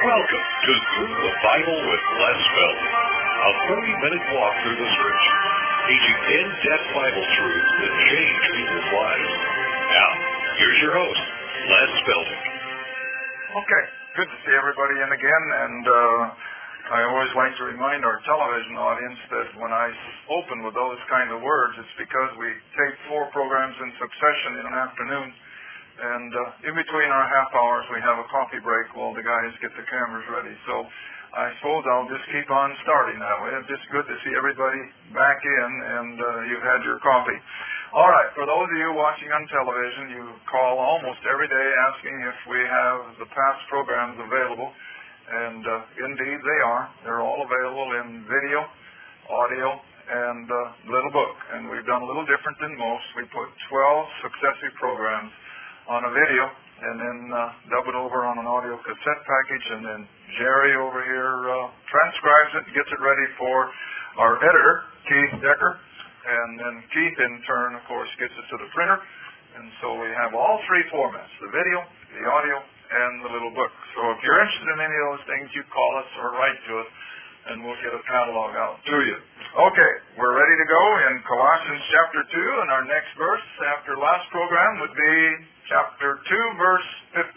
Welcome to Through the Bible with Les Felton, a 30-minute walk through the Scripture, teaching in-depth Bible truths that change people's lives. Now, here's your host, Les Felton. Okay, good to see everybody in again, and I always like to remind our television audience that when I open with those kind of words, it's because we tape 4 programs in succession in an afternoon. And in between our half hours, we have a coffee break while the guys get the cameras ready. So I suppose I'll just keep on starting that way. It's just good to see everybody back in, and you've had your coffee. All right, for those of you watching on television, you call almost every day asking if we have the past programs available. And indeed they are. They're all available in video, audio, and little book. And we've done a little different than most. We put 12 successive programs on a video, and then dub it over on an audio cassette package, and then Jerry over here transcribes it and gets it ready for our editor, Keith Decker, and then Keith in turn, of course, gets it to the printer. And so we have all 3 formats, the video, the audio, and the little book. So if you're interested in any of those things, you call us or write to us, and we'll get a catalog out to you. Okay, we're ready to go in Colossians chapter 2, and our next verse after last program would be chapter 2, verse 15.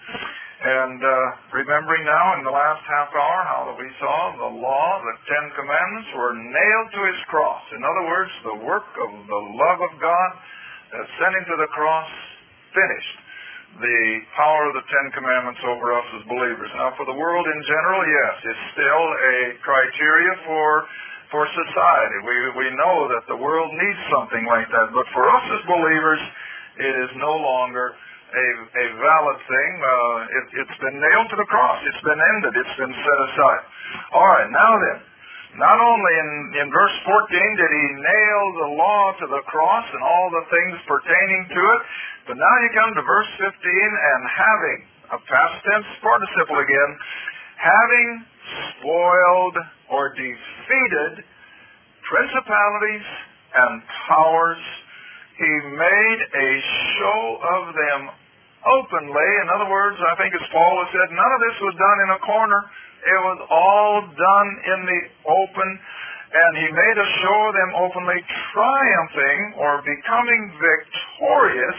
And remembering now in the last half hour how that we saw the law, the 10 commandments were nailed to his cross. In other words, the work of the love of God that sent him to the cross finished the power of the 10 commandments over us as believers. Now for the world in general, yes, it's still a criteria for society. We know that the world needs something like that, but for us as believers, it is no longer a valid thing. It's been nailed to the cross. It's been ended. It's been set aside. All right, now then, not only in verse 14 did he nail the law to the cross and all the things pertaining to it, but now you come to verse 15, and having, a past tense participle again, having spoiled or defeated principalities and powers, he made a show of them openly. In other words, I think as Paul has said, none of this was done in a corner. It was all done in the open. And he made a show of them openly, triumphing or becoming victorious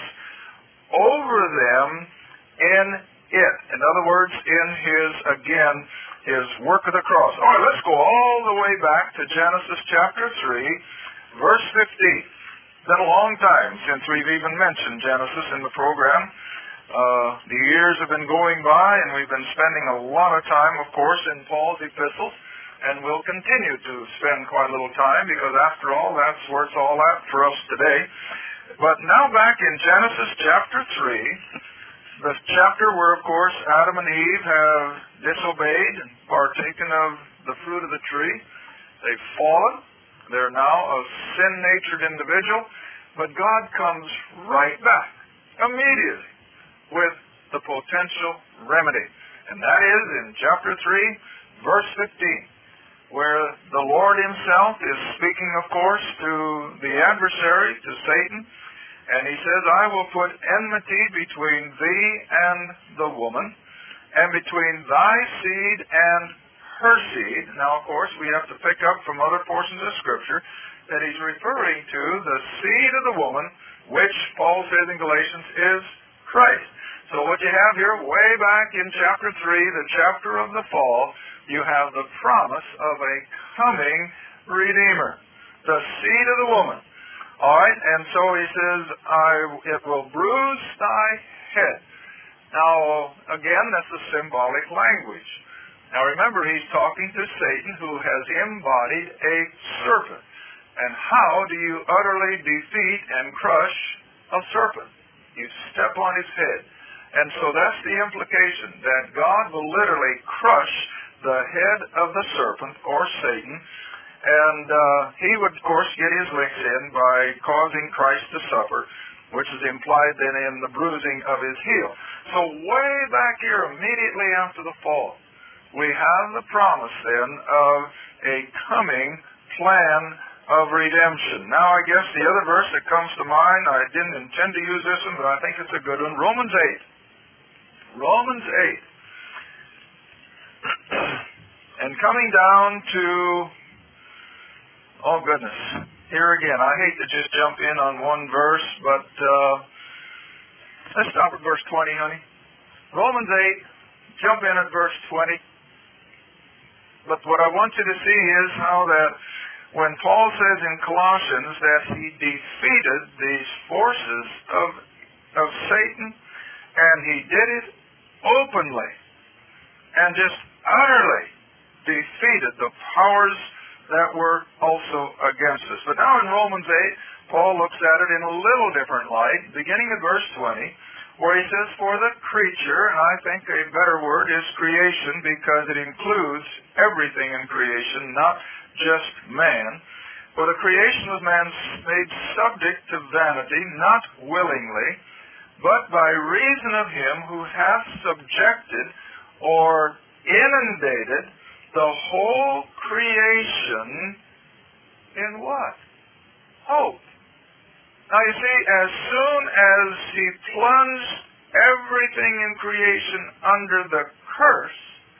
over them in it. In other words, in his work of the cross. All right, let's go all the way back to Genesis chapter 3, verse 15. It's been a long time since we've even mentioned Genesis in the program. The years have been going by, and we've been spending a lot of time, of course, in Paul's epistles, and we'll continue to spend quite a little time, because after all, that's where it's all at for us today. But now back in Genesis chapter 3, the chapter where, of course, Adam and Eve have disobeyed and partaken of the fruit of the tree. They've fallen. They're now a sin-natured individual, but God comes right back immediately with the potential remedy. And that is in chapter 3, verse 15, where the Lord himself is speaking, of course, to the adversary, to Satan, and he says, I will put enmity between thee and the woman, and between thy seed and her seed. Now, of course, we have to pick up from other portions of Scripture that he's referring to the seed of the woman, which Paul says in Galatians is Christ. So what you have here, way back in chapter 3, the chapter of the fall, you have the promise of a coming Redeemer, the seed of the woman. All right, and so he says, it will bruise thy head. Now, again, that's a symbolic language. Now remember, he's talking to Satan, who has embodied a serpent. And how do you utterly defeat and crush a serpent? You step on his head. And so that's the implication, that God will literally crush the head of the serpent, or Satan, and he would, of course, get his licks in by causing Christ to suffer, which is implied then in the bruising of his heel. So way back here, immediately after the fall, we have the promise then of a coming plan of redemption. Now, I guess the other verse that comes to mind, I didn't intend to use this one, but I think it's a good one, Romans 8. Romans 8. And coming down to, oh goodness, here again, I hate to just jump in on one verse, but let's stop at verse 20, honey. Romans 8, jump in at verse 20. But what I want you to see is how that when Paul says in Colossians that he defeated these forces of Satan, and he did it openly and just utterly defeated the powers that were also against us. But now in Romans 8, Paul looks at it in a little different light, beginning at verse 20, where he says, for the creature, and I think a better word is creation because it includes everything in creation, not just man. For the creation was man made subject to vanity, not willingly, but by reason of him who hath subjected or inundated the whole creation in what? Hope. Now you see, as soon as he plunged everything in creation under the curse,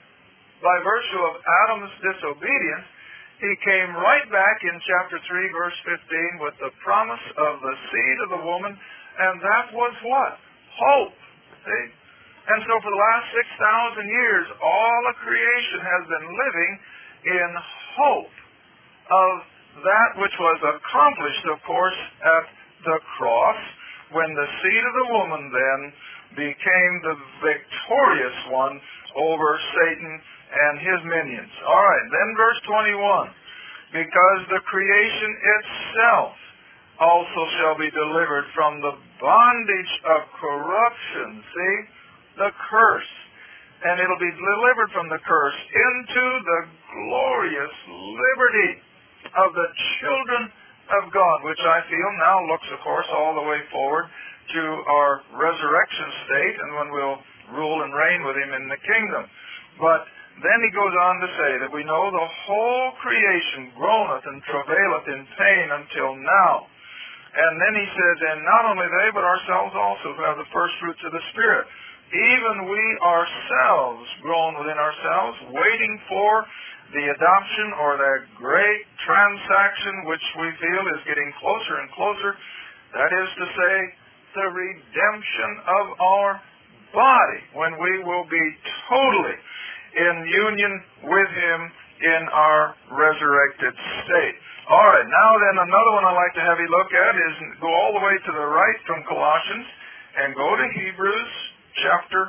by virtue of Adam's disobedience, he came right back in chapter 3, verse 15, with the promise of the seed of the woman, and that was what? Hope. See? And so for the last 6,000 years, all of creation has been living in hope of that which was accomplished, of course, at the cross, when the seed of the woman then became the victorious one over Satan and his minions. All right, then verse 21. Because the creation itself also shall be delivered from the bondage of corruption. See? The curse. And it'll be delivered from the curse into the glorious liberty of the children of God, which I feel now looks, of course, all the way forward to our resurrection state and when we'll rule and reign with him in the kingdom. But then he goes on to say that we know the whole creation groaneth and travaileth in pain until now. And then he says, and not only they, but ourselves also, who have the first fruits of the Spirit. Even we ourselves groan within ourselves, waiting for the adoption or that great transaction which we feel is getting closer and closer. That is to say, the redemption of our body, when we will be totally in union with him in our resurrected state. All right, now then another one I'd like to have you look at is go all the way to the right from Colossians and go to Hebrews chapter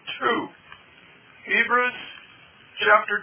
2. Hebrews chapter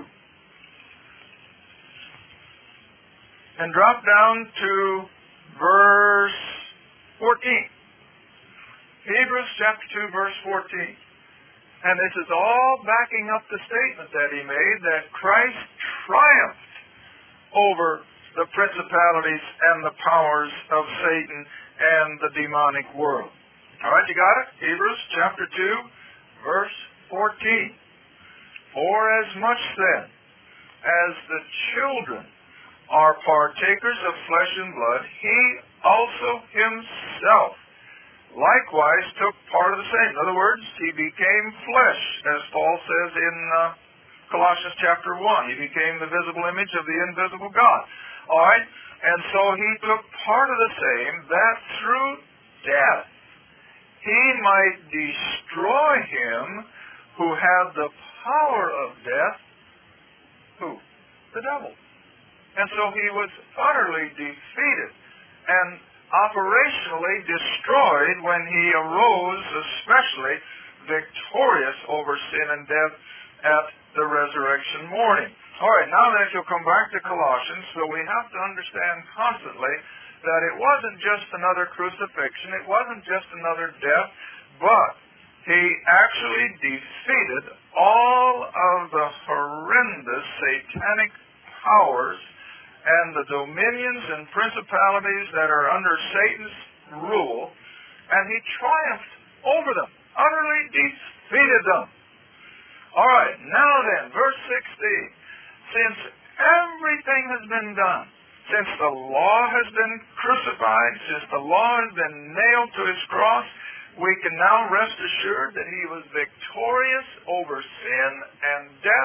2. And drop down to verse 14. Hebrews chapter 2, verse 14. And this is all backing up the statement that he made that Christ triumphed over the principalities and the powers of Satan and the demonic world. All right, you got it? Hebrews chapter 2, verse 14. For as much then as the children are partakers of flesh and blood, he also himself likewise took part of the same. In other words, he became flesh, as Paul says in Colossians chapter 1. He became the visible image of the invisible God. All right? And so he took part of the same, that through death he might destroy him who had the power of death. Who? The devil. And so he was utterly defeated and operationally destroyed when he arose, especially victorious over sin and death at the resurrection morning. All right, now then, if you'll come back to Colossians, so we have to understand constantly that it wasn't just another crucifixion, it wasn't just another death, but he actually defeated all of the horrendous satanic powers and the dominions and principalities that are under Satan's rule, and he triumphed over them, utterly defeated them. All right, now then, verse 16. Since everything has been done, since the law has been crucified, since the law has been nailed to his cross, we can now rest assured that he was victorious over sin and death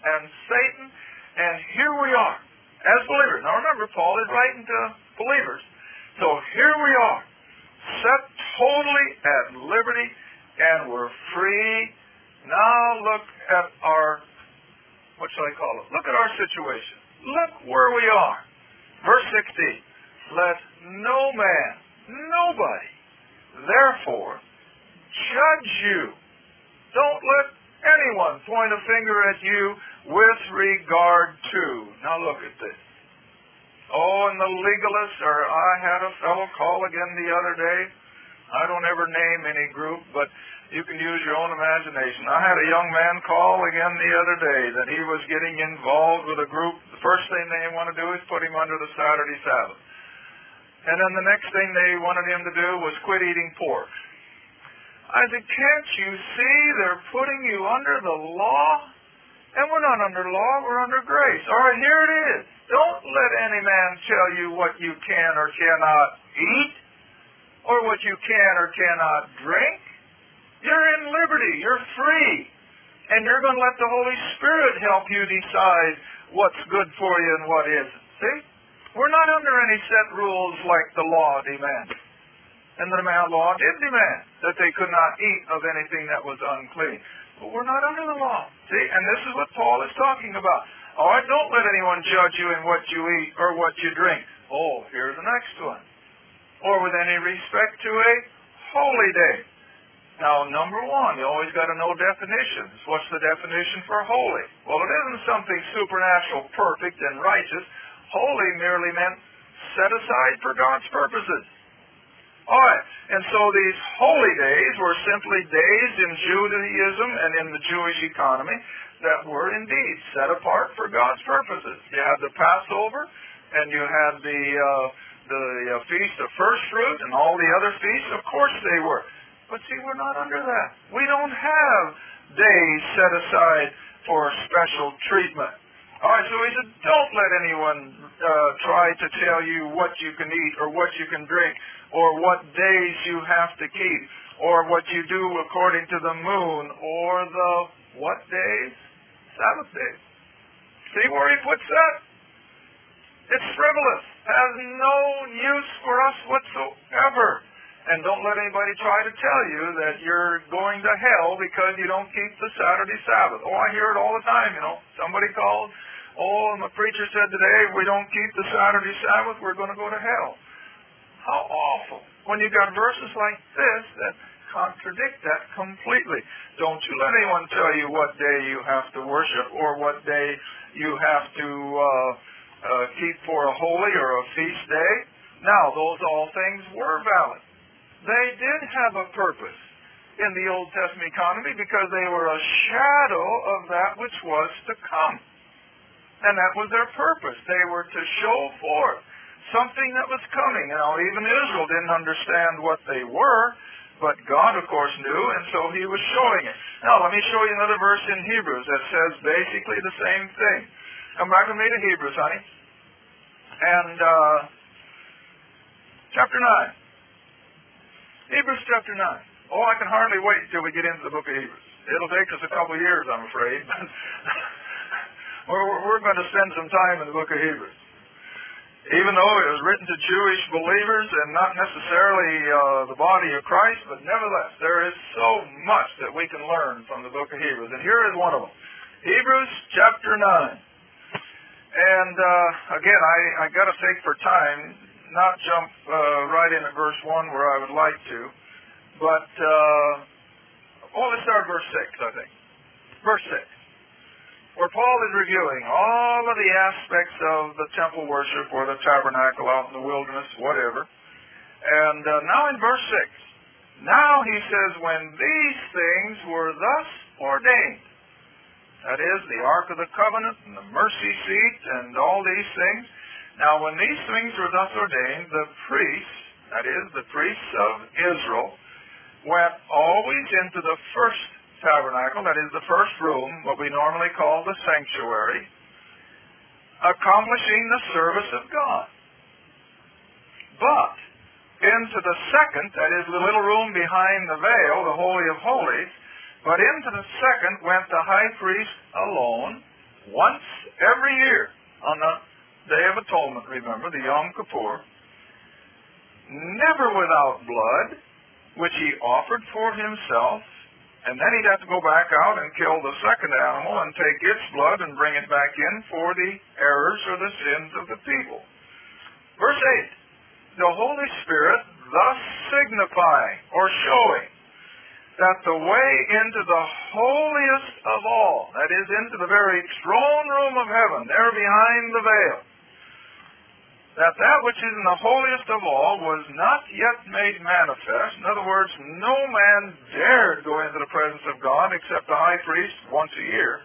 and Satan, and here we are as believers. Now remember, Paul is writing to believers. So here we are, set totally at liberty, and we're free. Now look at our, what shall I call it? Look at our situation. Look where we are. Verse 16, let no man, nobody, therefore, judge you. Don't let anyone point a finger at you with regard to. Now look at this. Oh, and the legalists, or I had a fellow call again the other day. I don't ever name any group, but you can use your own imagination. I had a young man call again the other day that he was getting involved with a group. The first thing they want to do is put him under the Saturday Sabbath. And then the next thing they wanted him to do was quit eating pork. I said, can't you see they're putting you under the law? And we're not under law, we're under grace. All right, here it is. Don't let any man tell you what you can or cannot eat, or what you can or cannot drink. You're in liberty. You're free. And you're going to let the Holy Spirit help you decide what's good for you and what isn't. See? We're not under any set rules like the law demands. And the law did demand that they could not eat of anything that was unclean. But we're not under the law. See? And this is what Paul is talking about. All right, don't let anyone judge you in what you eat or what you drink. Oh, here's the next one. Or with any respect to a holy day. Now, number one, you always got to know definitions. What's the definition for holy? Well, it isn't something supernatural, perfect, and righteous. Holy merely meant set aside for God's purposes. All right, and so these holy days were simply days in Judaism and in the Jewish economy that were indeed set apart for God's purposes. You had the Passover, and you had the Feast of First Fruit, and all the other feasts. Of course they were. But see, we're not under that. We don't have days set aside for special treatment. All right, so he said, don't let anyone try to tell you what you can eat or what you can drink or what days you have to keep or what you do according to the moon or the what days? Sabbath days. See where he puts that? It's frivolous. Has no use for us whatsoever. And don't let anybody try to tell you that you're going to hell because you don't keep the Saturday Sabbath. Oh, I hear it all the time, Somebody calls, and the preacher said today, if we don't keep the Saturday Sabbath, we're going to go to hell. How awful. When you've got verses like this that contradict that completely. Don't you let anyone tell you what day you have to worship or what day you have to keep for a holy or a feast day. Now, those all things were valid. They did have a purpose in the Old Testament economy because they were a shadow of that which was to come. And that was their purpose. They were to show forth something that was coming. Now, even Israel didn't understand what they were, but God, of course, knew, and so he was showing it. Now, let me show you another verse in Hebrews that says basically the same thing. Come back with me to Hebrews, honey. And chapter 9. Hebrews chapter 9. Oh, I can hardly wait until we get into the book of Hebrews. It'll take us a couple of years, I'm afraid. We're going to spend some time in the book of Hebrews. Even though it was written to Jewish believers and not necessarily the body of Christ, but nevertheless, there is so much that we can learn from the book of Hebrews. And here is one of them. Hebrews chapter 9. And again, I got to take for time, not jump right in at verse 1 where I would like to. But, let's start verse 6, I think. Verse 6. Where Paul is reviewing all of the aspects of the temple worship or the tabernacle out in the wilderness, whatever. And now in verse 6, now he says, when these things were thus ordained, that is, the Ark of the Covenant and the mercy seat and all these things. Now, when these things were thus ordained, the priests, that is, the priests of Israel, went always into the first tabernacle, that is, the first room, what we normally call the sanctuary, accomplishing the service of God. But into the second, that is, the little room behind the veil, the Holy of Holies, but into the second went the high priest alone, once every year on the Day of Atonement, remember, the Yom Kippur, never without blood, which he offered for himself, and then he'd have to go back out and kill the second animal and take its blood and bring it back in for the errors or the sins of the people. Verse 8, the Holy Spirit thus signifying or showing that the way into the holiest of all, that is, into the very throne room of heaven, there behind the veil, that which is in the holiest of all was not yet made manifest. In other words, no man dared go into the presence of God except the high priest once a year,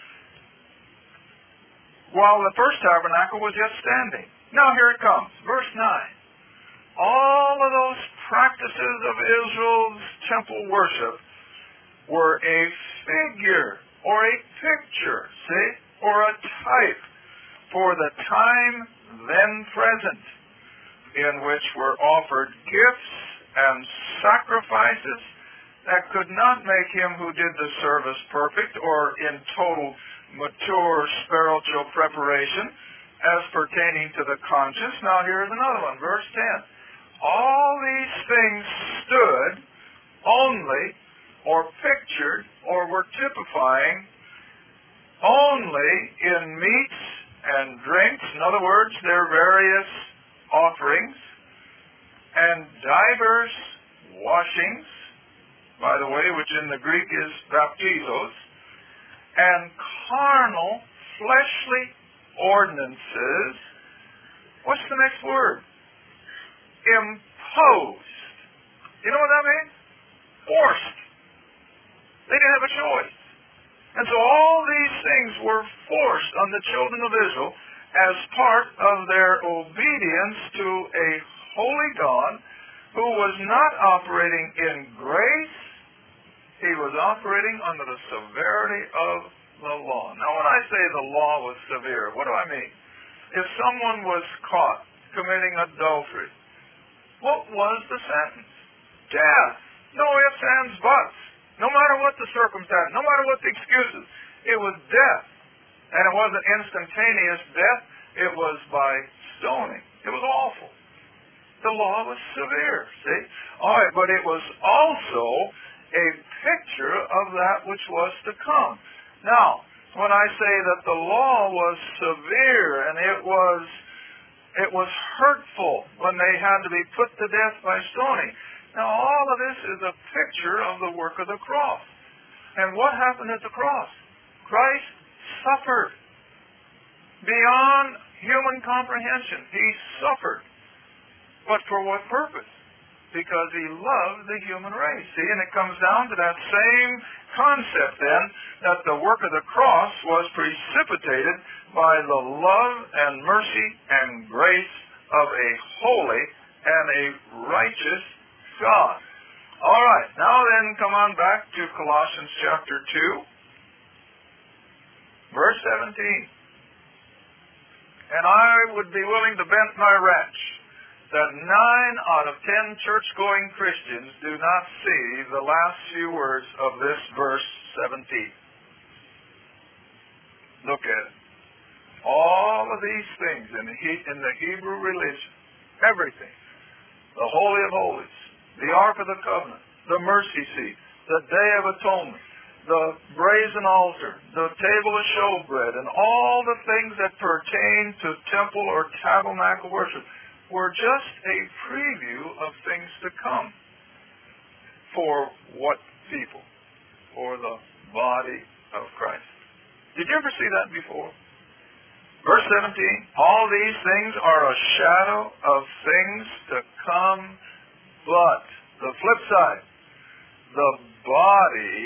while the first tabernacle was yet standing. Now here it comes, verse 9. All of those practices of Israel's temple worship were a figure or a picture, see, or a type for the time then present, in which were offered gifts and sacrifices that could not make him who did the service perfect or in total mature spiritual preparation as pertaining to the conscience. Now here's another one, verse 10. All these things stood only, or pictured, or were typifying only in meats and drinks, in other words, their various offerings, and divers washings, by the way, which in the Greek is baptizos, and carnal, fleshly ordinances. What's the next word? Imposed. You know what that means? Forced. They didn't have a choice. And so all these things were forced on the children of Israel as part of their obedience to a holy God who was not operating in grace. He was operating under the severity of the law. Now when I say the law was severe, what do I mean? If someone was caught committing adultery, what was the sentence? Death. No ifs, ands, buts. No matter what the circumstance, no matter what the excuses, it was death. And it wasn't instantaneous death, it was by stoning. It was awful. The law was severe, see? All right, but it was also a picture of that which was to come. Now, when I say that the law was severe and it was hurtful when they had to be put to death by stoning. Now, all of this is a picture of the work of the cross. And what happened at the cross? Christ suffered beyond human comprehension. He suffered. But for what purpose? Because he loved the human race. See, and it comes down to that same concept then, that the work of the cross was precipitated by the love and mercy and grace of a holy and a righteous God. All right, now then come on back to Colossians chapter 2, verse 17. And I would be willing to bet my wretch that 9 out of 10 church-going Christians do not see the last few words of this verse 17. Look at it. All of these things in the Hebrew religion, everything, the Holy of Holies, the Ark of the Covenant, the mercy seat, the Day of Atonement, the brazen altar, the table of showbread, and all the things that pertain to temple or tabernacle worship were just a preview of things to come. For what people? For the body of Christ. Did you ever see that before? Verse 17, all these things are a shadow of things to come, but the flip side, the body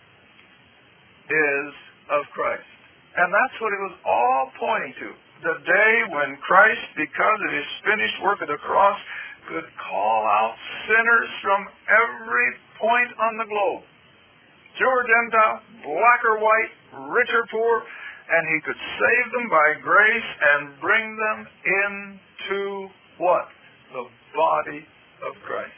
is of Christ. And that's what it was all pointing to. The day when Christ, because of his finished work of the cross, could call out sinners from every point on the globe, Jew or Gentile, black or white, rich or poor, and he could save them by grace and bring them into what? The body of Christ.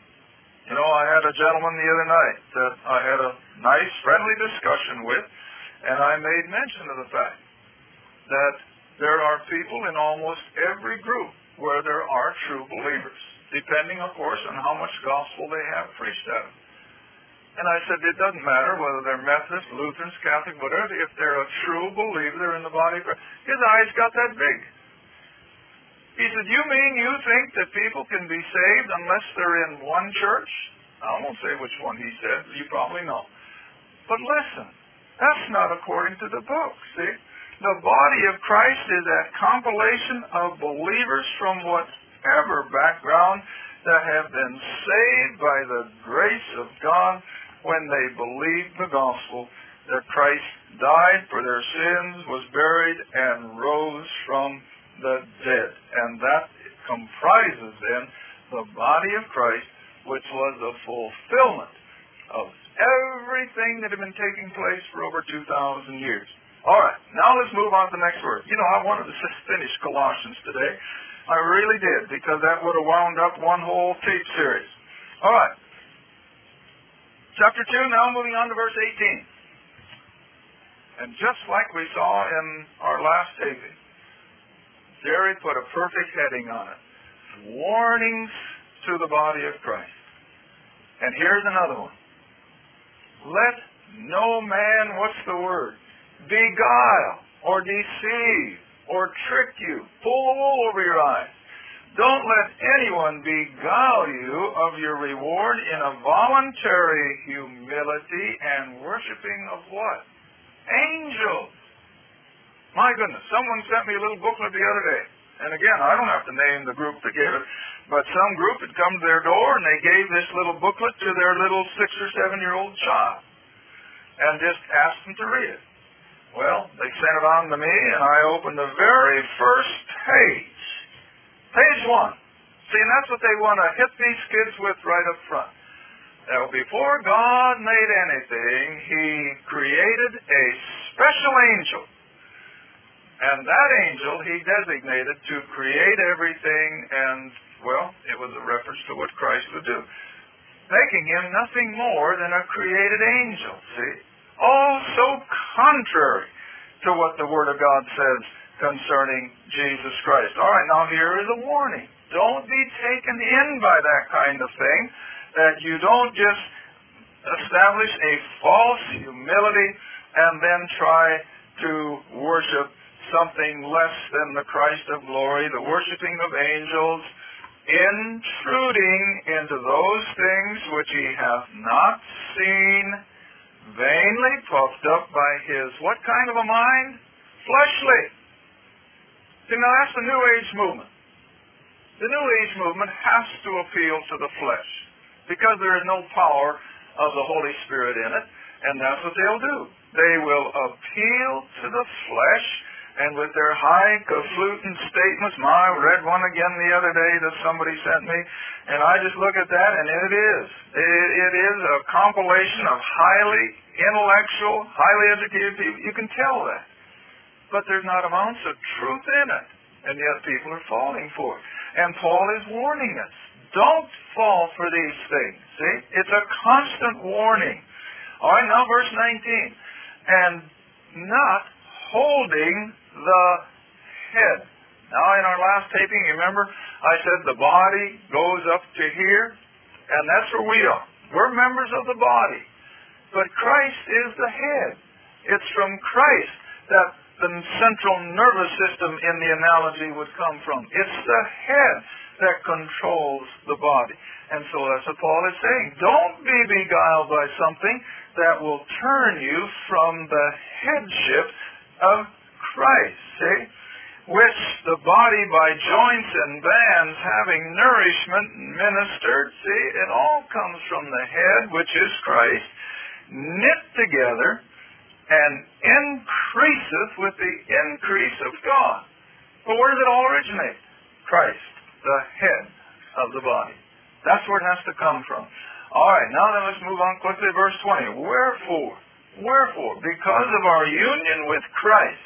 You know, I had a gentleman the other night that I had a nice, friendly discussion with, And I made mention of the fact that there are people in almost every group where there are true believers, depending, of course, on how much gospel they have preached at them. And I said, it doesn't matter whether they're Methodist, Lutherans, Catholic, whatever, if they're a true believer in the body of Christ. His eyes got that big. He said, you mean you think that people can be saved unless they're in one church? I won't say which one he said. You probably know. But listen, that's not according to the book, see? The body of Christ is a compilation of believers from whatever background that have been saved by the grace of God when they believed the gospel that Christ died for their sins, was buried, and rose from the dead. And that comprises then the body of Christ, which was the fulfillment of everything that had been taking place for over 2,000 years. All right, now let's move on to the next verse. You know, I wanted to finish Colossians today. I really did, because that would have wound up one whole tape series. All right. Chapter 2, now moving on to verse 18. And just like we saw in our last taping, Jerry put a perfect heading on it. Warnings to the body of Christ. And here's another one. Let no man, what's the word? Beguile or deceive or trick you. Pull the wool over your eyes. Don't let anyone beguile you of your reward in a voluntary humility and worshiping of what? Angels. My goodness, someone sent me a little booklet the other day. And again, I don't have to name the group that gave it, but some group had come to their door and they gave this little booklet to their little 6 or 7-year-old child and just asked them to read it. Well, they sent it on to me, and I opened the very first page. Page 1. See, and that's what they want to hit these kids with right up front. Now, before God made anything, He created a special angel. And that angel He designated to create everything, and, well, it was a reference to what Christ would do, making Him nothing more than a created angel, see? All so contrary to what the Word of God says concerning Jesus Christ. All right, now here is a warning. Don't be taken in by that kind of thing, that you don't just establish a false humility and then try to worship something less than the Christ of glory, the worshiping of angels, intruding into those things which He hath not seen, vainly puffed up by his, what kind of a mind? Fleshly. See, now that's the New Age movement. The New Age movement has to appeal to the flesh because there is no power of the Holy Spirit in it, and that's what they'll do. They will appeal to the flesh, and with their highfalutin statements, I read one again the other day that somebody sent me, and I just look at that, and it is. It is a compilation of highly intellectual, highly educated people. You can tell that. But there's not amounts of truth in it, and yet people are falling for it. And Paul is warning us. Don't fall for these things. See? It's a constant warning. All right, now verse 19. And not holding the head. Now, in our last taping, you remember, I said the body goes up to here, and that's where we are. We're members of the body. But Christ is the head. It's from Christ that the central nervous system in the analogy would come from. It's the head that controls the body. And so that's what Paul is saying. Don't be beguiled by something that will turn you from the headship of Christ, see? Which the body by joints and bands having nourishment ministered, see? It all comes from the head, which is Christ, knit together and increaseth with the increase of God. But where does it all originate? Christ, the head of the body. That's where it has to come from. All right, now then let's move on quickly to verse 20. Wherefore, because of our union with Christ,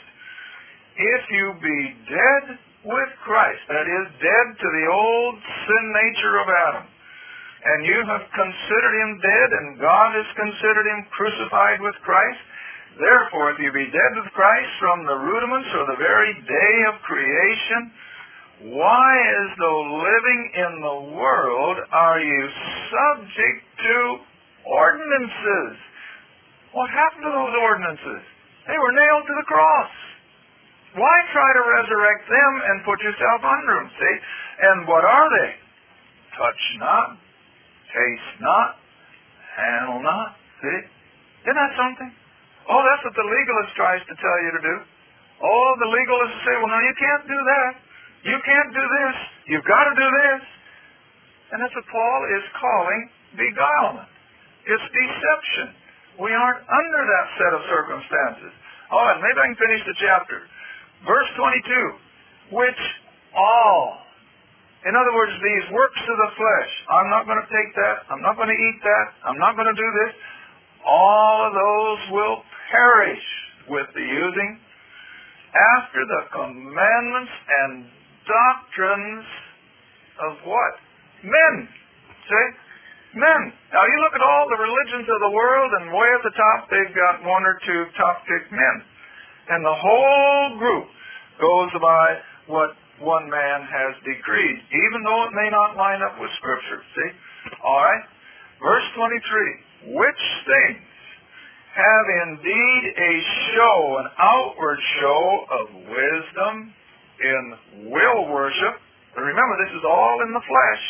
if you be dead with Christ, that is, dead to the old sin nature of Adam, and you have considered him dead, and God has considered him crucified with Christ, Therefore, if you be dead with Christ from the rudiments or the very day of creation, why, as though living in the world, are you subject to ordinances? What happened to those ordinances? They were nailed to the cross. Why try to resurrect them and put yourself under them? See? And what are they? Touch not, taste not, handle not. See? Isn't that something? Oh, that's what the legalist tries to tell you to do. Oh, the legalists say, well, no, you can't do that. You can't do this. You've got to do this. And that's what Paul is calling beguilement. It's deception. We aren't under that set of circumstances. Oh, and maybe I can finish the chapter. Verse 22, which all, in other words, these works of the flesh, I'm not going to take that, I'm not going to eat that, I'm not going to do this, all of those will perish with the using after the commandments and doctrines of what? Men. See? Men. Now you look at all the religions of the world, and way at the top they've got one or two top-picked men. And the whole group goes by what one man has decreed, even though it may not line up with Scripture. See? All right? Verse 23. Which things have indeed a show, an outward show of wisdom in will worship. But remember, this is all in the flesh.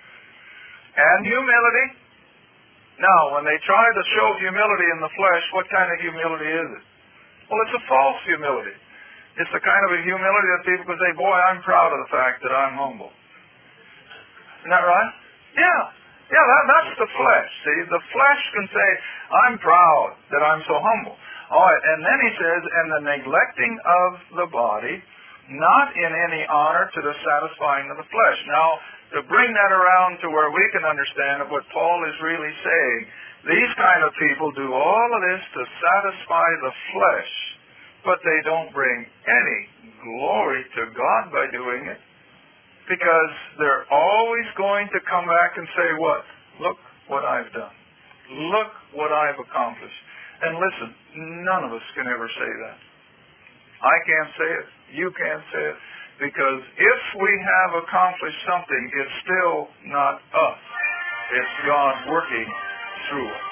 And humility. Now, when they try to show humility in the flesh, what kind of humility is it? Well, it's a false humility. It's the kind of a humility that people can say, boy, I'm proud of the fact that I'm humble. Isn't that right? Yeah. Yeah, that's the flesh. See, the flesh can say, I'm proud that I'm so humble. All right, and then he says, and the neglecting of the body, not in any honor to the satisfying of the flesh. Now, to bring that around to where we can understand what Paul is really saying, these kind of people do all of this to satisfy the flesh, but they don't bring any glory to God by doing it. Because they're always going to come back and say, what? Look what I've done. Look what I've accomplished. And listen, none of us can ever say that. I can't say it. You can't say it. Because if we have accomplished something, it's still not us. It's God working through us.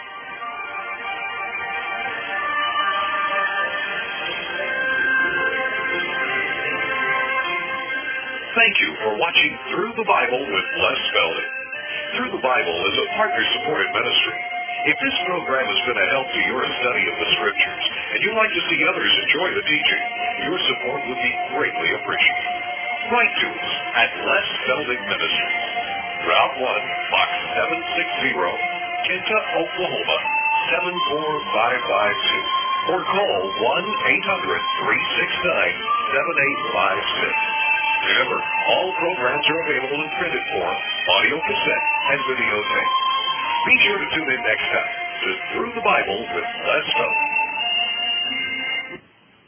Thank you for watching Through the Bible with Les Spelding. Through the Bible is a partner-supported ministry. If this program has been a help to your study of the Scriptures, and you'd like to see others enjoy the teaching, your support would be greatly appreciated. Write to us at Les Spelding Ministries, Route 1, Box 760, Kinta, Oklahoma, 74552, or call 1-800-369-7856. Remember, all programs are available in printed form, audio cassette, and videotape. Be sure to tune in next time to Through the Bible with Les Spelding.